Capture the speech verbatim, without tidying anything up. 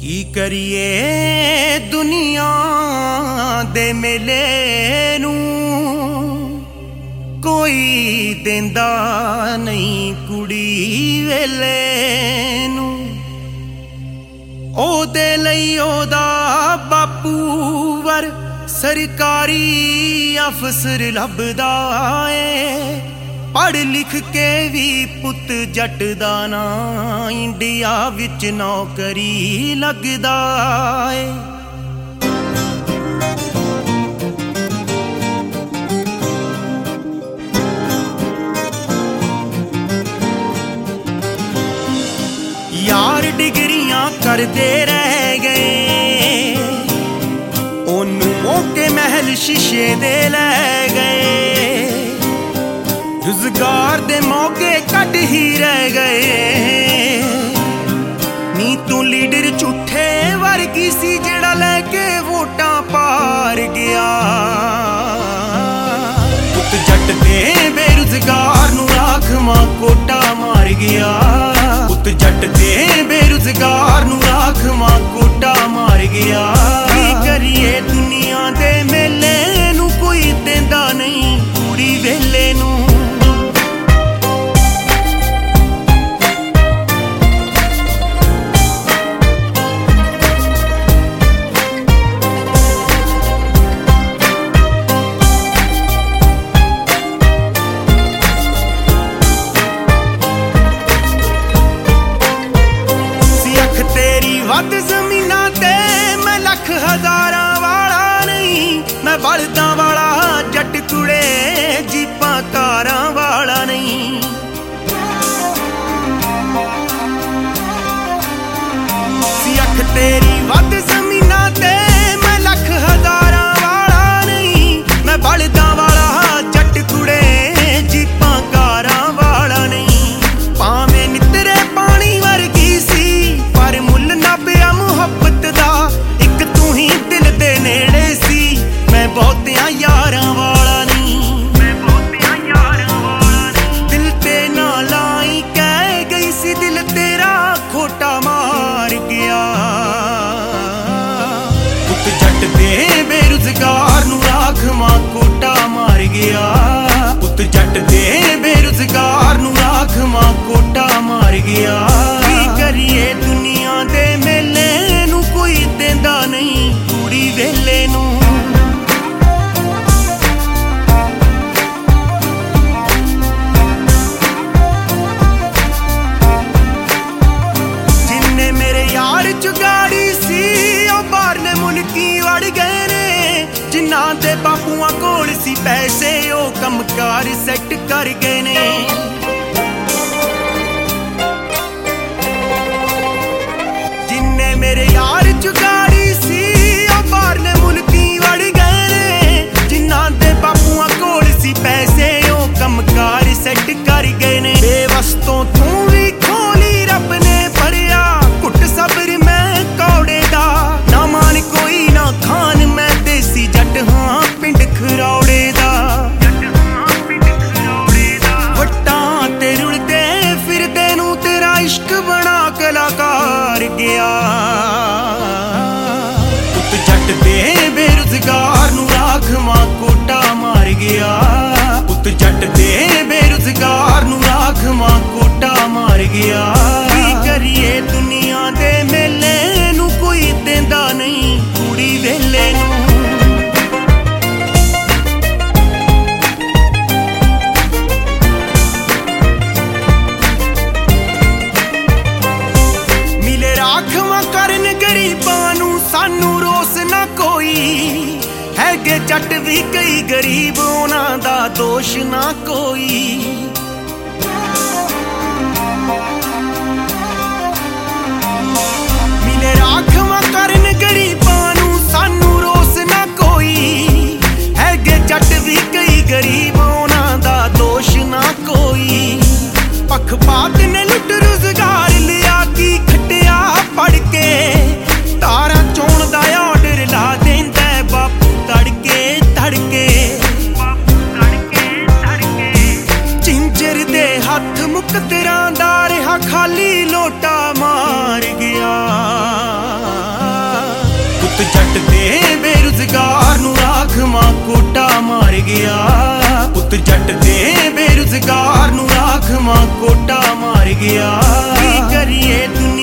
की करिए दुनिया दे मेले नू कोई देंदा नहीं कुड़ी वेले नू ओदे लई ओदा बापू वर सरकारी अफसर लभदा ए पढ़ लिख के भी पुत जट दा ना इंडिया विच नौकरी लगदा है। यार डिग्रियां करते रह गए ओनू मौके महल शीशे दे लै गए रुजगार दे मौके कट ही रह गए नी तू लीडर झूठे वर्गी सी जेड़ा लेके वोटां पार गया पुत जट दे बेरुजगार नू राख मां कोटा मार गया पुत जट दे बेरुजगार नू राख मां कोटा मार गया। की करिए दुनिया दे मेले नू कोई देंदा नहीं कुड़ी वेले नू वध जमीना ते मैं लख हजारां वाला नहीं मैं बलदां वाला जट कुड़े जीपां कारां वाला नहीं सी अख तेरी वध जमीना ते मैं लख हजारां वाला नहीं मैं बलदां वाला जट कुड़े जीपां कारां वाला नहीं भावें नितरे पानी वर्गी सी पर मुल ना पिया मुहब्बत दा एक तू ही दिल दे नेड़े सी मैं बहुतियां यारां वाला नहीं मैं बहुतियां यारां वाला नहीं दिल ते ना लाई कह गई सी दिल तेरा खोटा मार गया पुत जट दे बेरुजगार नू राख मां कोटा मार गया पुत जट दे बेरुजगार नू राख मां कोटा मार गया। की करिए दुनिया दे मेले नू कोई देंदा नहीं कुड़ी वेले नू जिन्ने मेरे यार जुगाड़ी सी ओ बाहरले मुल्की वड़ गए ने जिन्ना दे बापूआं कोल सी पैसे ओ कमकार सैट कर गए ने मेरे यार जुगाड़ी सी ओ बाहरले मुल्की वड़ गए ने जिन्ना दे बापूआं कोल सी पैसे ओ कमकार सैट कर गए ने बेवस तो तू भी खोली रब ने भरिया घुट सबर मैं कौड़े दा ना मान कोई ना खान मैं देसी जट हाँ पिंड खरौड़े दा वट्टां ते रुलदे फिरदे नू तेरा इश्क बना कलाकार गया पुत जट दे बेरुजगार नू राख मां कोटा मार गया पुत जट दे बेरुजगार नू राख मां कोटा मार गया। की करिए दुनिया दे मेले नू कोई देंदा नहीं कुड़ी वेले नू सानू रोस ना कोई हैगे जट भी कई गरीब उन्हां दा दोष ना कोई मिले राखवां करन गरीबां नू सानू रोस ना कोई हैगे जट भी कई गरीब उन्हां दा दोष ना कोई पक्षपात ने लुट रोजगार लिया की खटिया पढ़ के तारा चोण दा ऑर्डर ला देंदा बापू तड़के तड़के चिंज जट दे बेरुजगार नू राख मां कोटा मार गया। पुत जट दे बेरुजगार नू राख मां कोटा मार गया। की करिए दुनिया